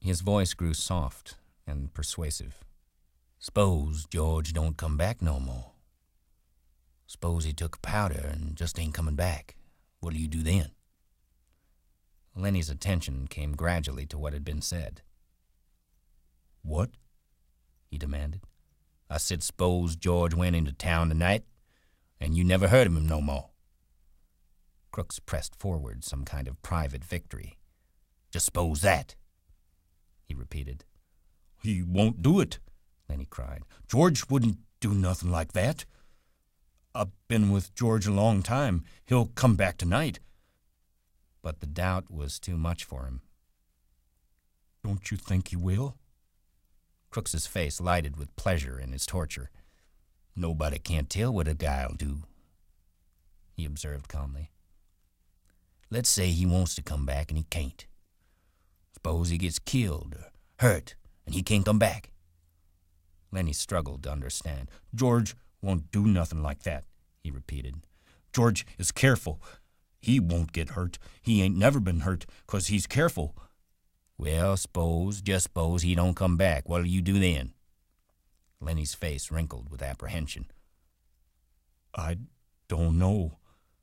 His voice grew soft and persuasive. "S'pose George don't come back no more. S'pose he took powder and just ain't coming back. What'll you do then?" Lenny's attention came gradually to what had been said. "What?" he demanded. "I said s'pose George went into town tonight, and you never heard of him no more." Crooks pressed forward some kind of private victory. "Just s'pose that," he repeated. "He won't do it," Lenny cried. "George wouldn't do nothing like that. I've been with George a long time. He'll come back tonight." But the doubt was too much for him. "Don't you think he will?" Crooks's face lighted with pleasure in his torture. "Nobody can't tell what a guy'll do," he observed calmly. "Let's say he wants to come back and he can't. Suppose he gets killed or hurt and he can't come back." Lenny struggled to understand. "George won't do nothing like that," he repeated. "George is careful. He won't get hurt. He ain't never been hurt 'cause he's careful." "Well, just suppose he don't come back. What'll you do then?" Lenny's face wrinkled with apprehension. "I don't know.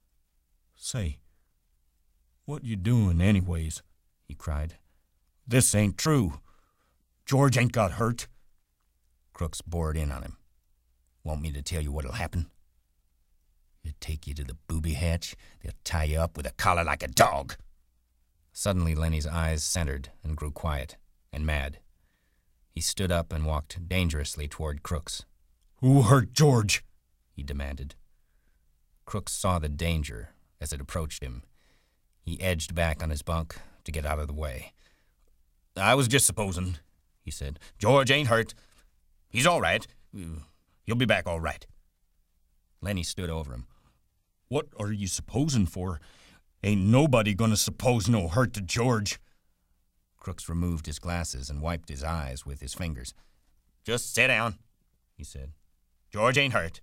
Say, what you doing anyways?" he cried. "This ain't true. George ain't got hurt." Crooks bored in on him. "Want me to tell you what'll happen? They'll take you to the booby hatch. They'll tie you up with a collar like a dog." Suddenly Lenny's eyes centered and grew quiet and mad. He stood up and walked dangerously toward Crooks. "Who hurt George?" he demanded. Crooks saw the danger as it approached him. He edged back on his bunk to get out of the way. "I was just supposing," he said. "George ain't hurt. He's all right. He'll be back all right." Lenny stood over him. "What are you supposing for? Ain't nobody gonna suppose no hurt to George." Crooks removed his glasses and wiped his eyes with his fingers. "Just sit down," he said. "George ain't hurt."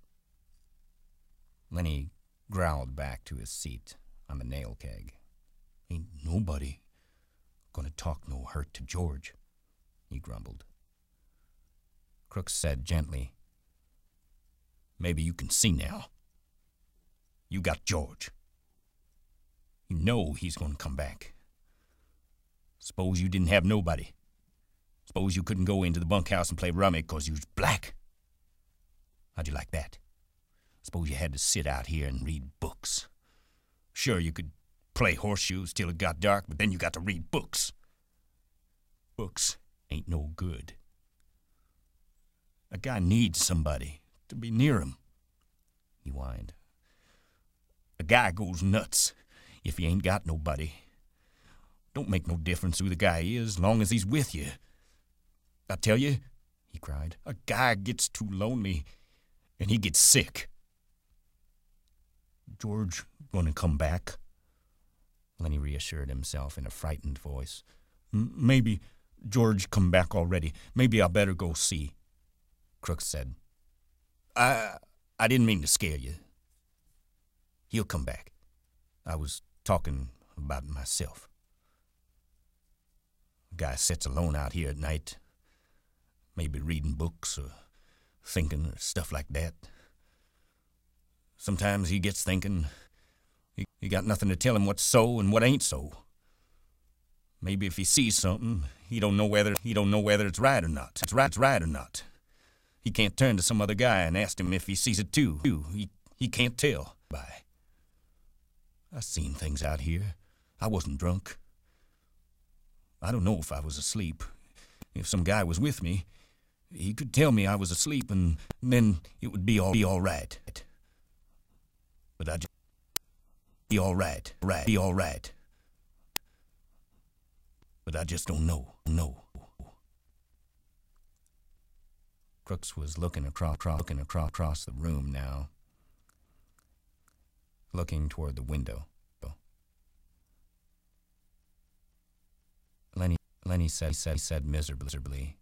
Lenny growled back to his seat on the nail keg. "Ain't nobody gonna talk no hurt to George," he grumbled. Crooks said gently, "Maybe you can see now. You got George. You know he's gonna come back. Suppose you didn't have nobody. Suppose you couldn't go into the bunkhouse and play rummy 'cause you was black. How'd you like that? Suppose you had to sit out here and read books. Sure, you could play horseshoes till it got dark, but then you got to read books. Books ain't no good. A guy needs somebody to be near him," he whined. "A guy goes nuts if he ain't got nobody. Don't make no difference who the guy is, long as he's with you. I tell you," he cried, "a guy gets too lonely and he gets sick." "George gonna come back," Lenny reassured himself in a frightened voice. "Maybe George come back already. Maybe I better go see." Crooks said, I didn't mean to scare you. He'll come back. I was talking about myself. A guy sits alone out here at night, maybe reading books or thinking or stuff like that. Sometimes he gets thinking he got nothing to tell him what's so and what ain't so. Maybe if he sees something, he don't know whether it's right or not. It's right or not. He can't turn to some other guy and ask him if he sees it too. He can't tell. Bye. I seen things out here. I wasn't drunk. I don't know if I was asleep. If some guy was with me, he could tell me I was asleep, and then it would be all right. But I just be all right. But I just don't know. Crooks was looking across the room now, looking toward the window. Lenny said miserably,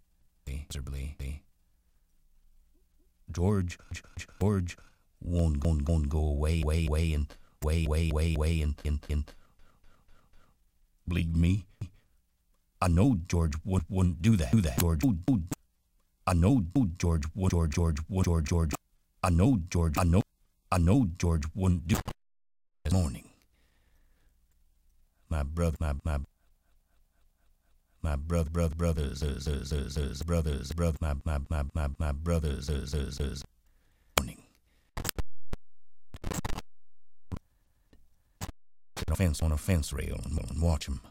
George won't go away and believe me, I know George wouldn't do that. George. I know George would. George. I know George. I know George wouldn't do. This morning. My brothers. My brothers. Morning. On a fence rail and watch him.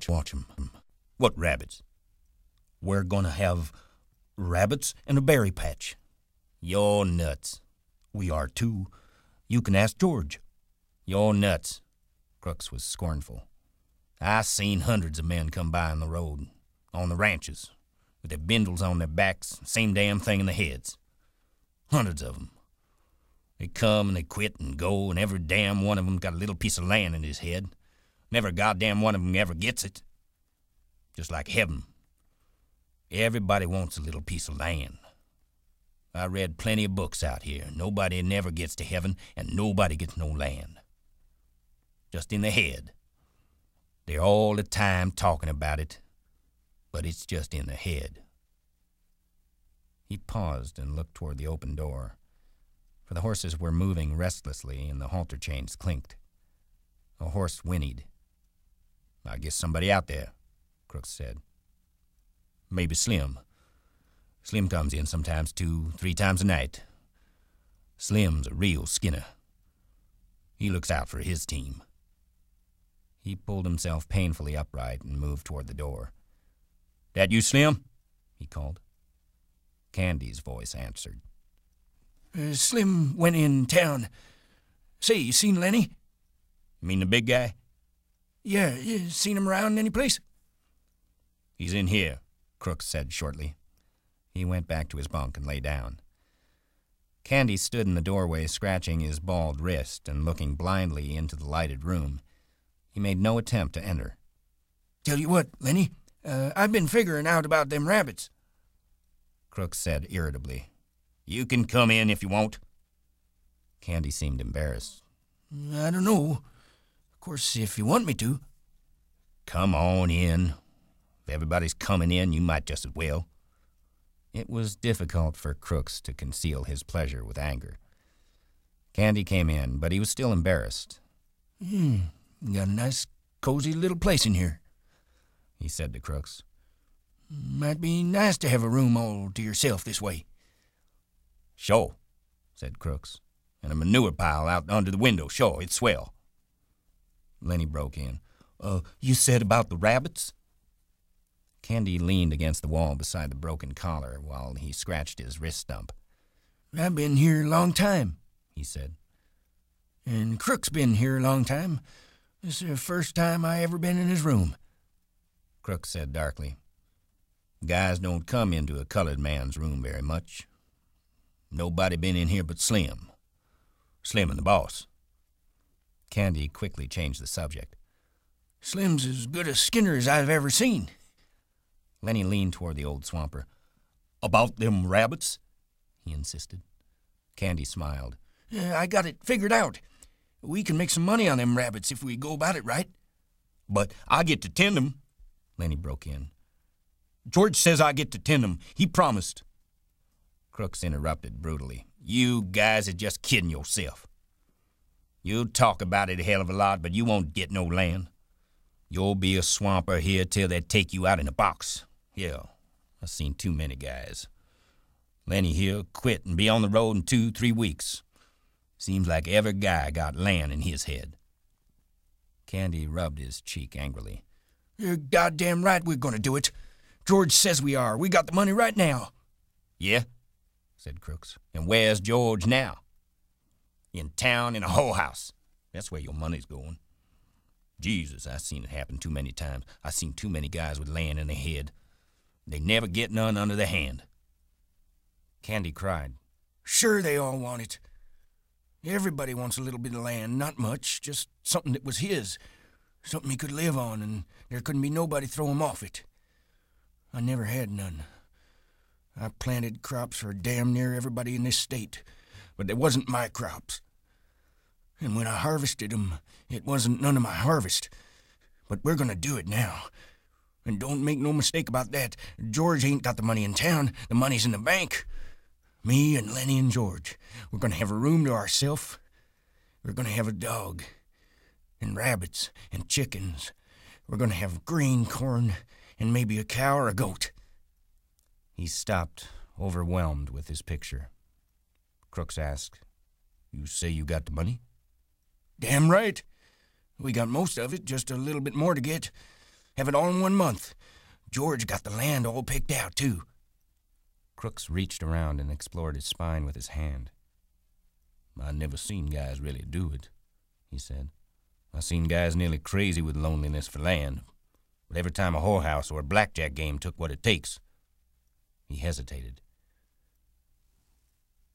What rabbits? We're gonna have rabbits in a berry patch. You're nuts. We are too. You can ask George. You're nuts. Crooks was scornful. I seen hundreds of men come by on the road, on the ranches, with their bindles on their backs, same damn thing in their heads. Hundreds of them. They come and they quit and go, and every damn one of them got a little piece of land in his head. Never goddamn one of them ever gets it. Just like heaven. Everybody wants a little piece of land. I read plenty of books out here. Nobody never gets to heaven, and nobody gets no land. Just in the head. They're all the time talking about it, but it's just in the head. He paused and looked toward the open door, for the horses were moving restlessly and the halter chains clinked. A horse whinnied. I guess somebody out there, Crooks said. Maybe Slim. Slim comes in sometimes 2-3 times a night. Slim's a real skinner. He looks out for his team. He pulled himself painfully upright and moved toward the door. That you, Slim? He called. Candy's voice answered. Slim went in town. Say, you seen Lenny? You mean the big guy? Yeah, you seen him around any place? He's in here, Crooks said shortly. He went back to his bunk and lay down. Candy stood in the doorway, scratching his bald wrist and looking blindly into the lighted room. He made no attempt to enter. Tell you what, Lenny, I've been figuring out about them rabbits. Crooks said irritably. You can come in if you want. Candy seemed embarrassed. I don't know. Of course, if you want me to. Come on in. If everybody's coming in, you might just as well. It was difficult for Crooks to conceal his pleasure with anger. Candy came in, but he was still embarrassed. Got a nice, cozy little place in here, he said to Crooks. Might be nice to have a room all to yourself this way. Sure, said Crooks. And a manure pile out under the window, sure, it's swell. Lenny broke in. You said about the rabbits? Candy leaned against the wall beside the broken collar while he scratched his wrist stump. I've been here a long time, he said. And Crook's been here a long time. This is the first time I ever been in his room. Crooks said darkly. Guys don't come into a colored man's room very much. Nobody been in here but Slim. Slim and the boss. Candy quickly changed the subject. Slim's as good a skinner as I've ever seen. Lenny leaned toward the old swamper. About them rabbits? He insisted. Candy smiled. I got it figured out. We can make some money on them rabbits if we go about it right. But I get to tend them, Lenny broke in. George says I get to tend them. He promised. Crooks interrupted brutally. You guys are just kidding yourself. You'll talk about it a hell of a lot, but you won't get no land. You'll be a swamper here till they take you out in a box. Yeah, I've seen too many guys. Lenny here quit and be on the road in 2-3 weeks. Seems like every guy got land in his head. Candy rubbed his cheek angrily. You're goddamn right we're going to do it. George says we are. We got the money right now. Yeah, said Crooks. And where's George now? In town in a whorehouse. That's where your money's going. Jesus, I seen it happen too many times. I seen too many guys with land in their head. They never get none under their hand. Candy cried. Sure they all want it. Everybody wants a little bit of land, not much, just something that was his. Something he could live on, and there couldn't be nobody throw him off it. I never had none. I planted crops for damn near everybody in this state, but they wasn't my crops. And when I harvested them, it wasn't none of my harvest. But we're going to do it now. And don't make no mistake about that. George ain't got the money in town. The money's in the bank. Me and Lenny and George, we're going to have a room to ourselves. We're going to have a dog and rabbits and chickens. We're going to have green corn and maybe a cow or a goat. He stopped, overwhelmed with his picture. Crooks asked, "You say you got the money?" Damn right. We got most of it, just a little bit more to get. Have it all in 1 month. George got the land all picked out, too. Crooks reached around and explored his spine with his hand. "I never seen guys really do it," he said. "I seen guys nearly crazy with loneliness for land. But every time a whorehouse or a blackjack game took what it takes." He hesitated.